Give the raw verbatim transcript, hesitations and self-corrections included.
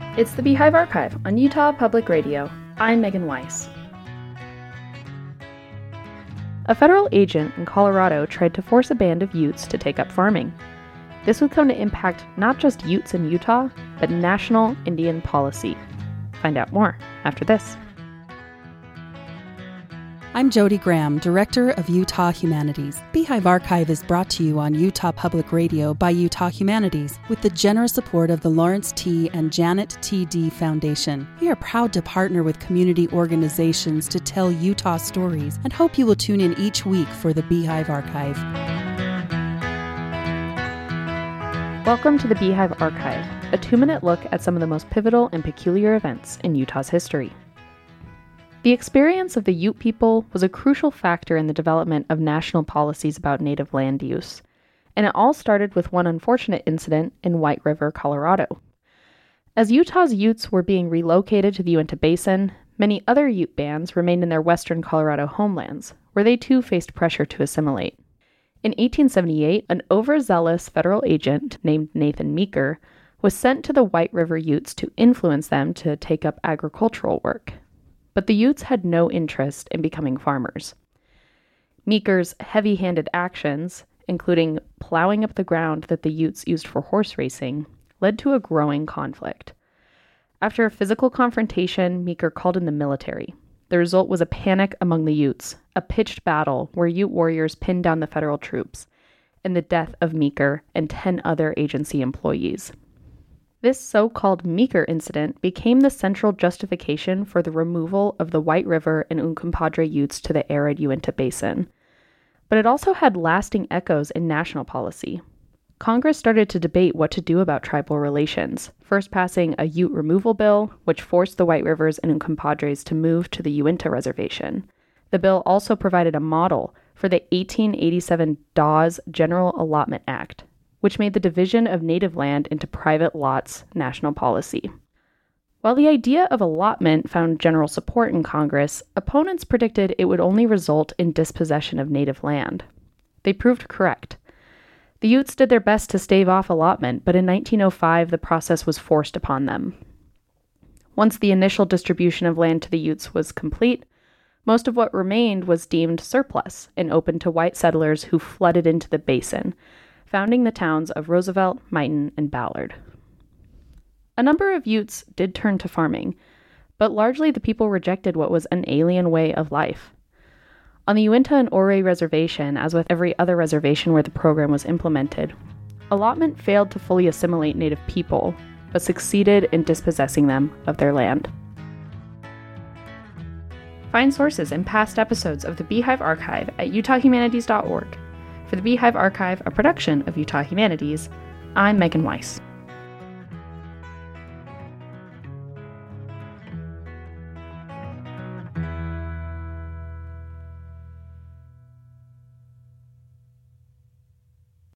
It's the Beehive Archive on Utah Public Radio. I'm Megan Weiss. A federal agent in Colorado tried to force a band of Utes to take up farming. This would come to impact not just Utes in Utah, but national Indian policy. Find out more after this. I'm Jody Graham, Director of Utah Humanities. Beehive Archive is brought to you on Utah Public Radio by Utah Humanities with the generous support of the Lawrence T. and Janet T. D. Foundation. We are proud to partner with community organizations to tell Utah stories and hope you will tune in each week for the Beehive Archive. Welcome to the Beehive Archive, a two-minute look at some of the most pivotal and peculiar events in Utah's history. The experience of the Ute people was a crucial factor in the development of national policies about native land use, and it all started with one unfortunate incident in White River, Colorado. As Utah's Utes were being relocated to the Uinta Basin, many other Ute bands remained in their western Colorado homelands, where they too faced pressure to assimilate. In eighteen seventy-eight, an overzealous federal agent named Nathan Meeker was sent to the White River Utes to influence them to take up agricultural work. But the Utes had no interest in becoming farmers. Meeker's heavy-handed actions, including plowing up the ground that the Utes used for horse racing, led to a growing conflict. After a physical confrontation, Meeker called in the military. The result was a panic among the Utes, a pitched battle where Ute warriors pinned down the federal troops, and the death of Meeker and ten other agency employees. This so-called Meeker incident became the central justification for the removal of the White River and Uncompahgre Utes to the arid Uinta Basin. But it also had lasting echoes in national policy. Congress started to debate what to do about tribal relations, first passing a Ute removal bill, which forced the White Rivers and Uncompahgres to move to the Uinta Reservation. The bill also provided a model for the eighteen eighty-seven Dawes General Allotment Act, which made the division of native land into private lots national policy. While the idea of allotment found general support in Congress, opponents predicted it would only result in dispossession of native land. They proved correct. The Utes did their best to stave off allotment, but in nineteen oh five the process was forced upon them. Once the initial distribution of land to the Utes was complete, most of what remained was deemed surplus and open to white settlers who flooded into the basin, founding the towns of Roosevelt, Mighton, and Ballard. A number of Utes did turn to farming, but largely the people rejected what was an alien way of life. On the Uinta and Ouray Reservation, as with every other reservation where the program was implemented, allotment failed to fully assimilate native people, but succeeded in dispossessing them of their land. Find sources and past episodes of the Beehive Archive at utah humanities dot org. For the Beehive Archive, a production of Utah Humanities, I'm Megan Weiss.